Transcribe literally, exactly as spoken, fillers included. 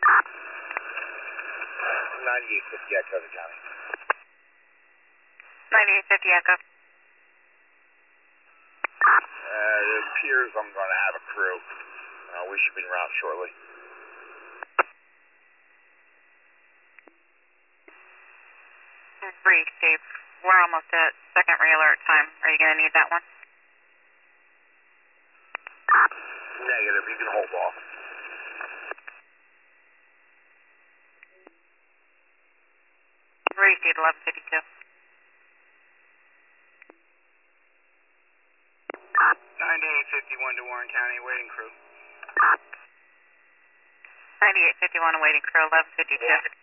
ninety-eight fifty Echo to County. ninety-eight fifty Echo. Uh, it appears I'm going to have a crew. Uh, we should be en route shortly. Three, Steve. We're almost at second re-alert time. Are you going to need that one? Negative. You can hold off. Received eleven fifty-two. ninety-eight fifty-one to Warren County, waiting crew. ninety-eight fifty-one awaiting crew, eleven fifty-two.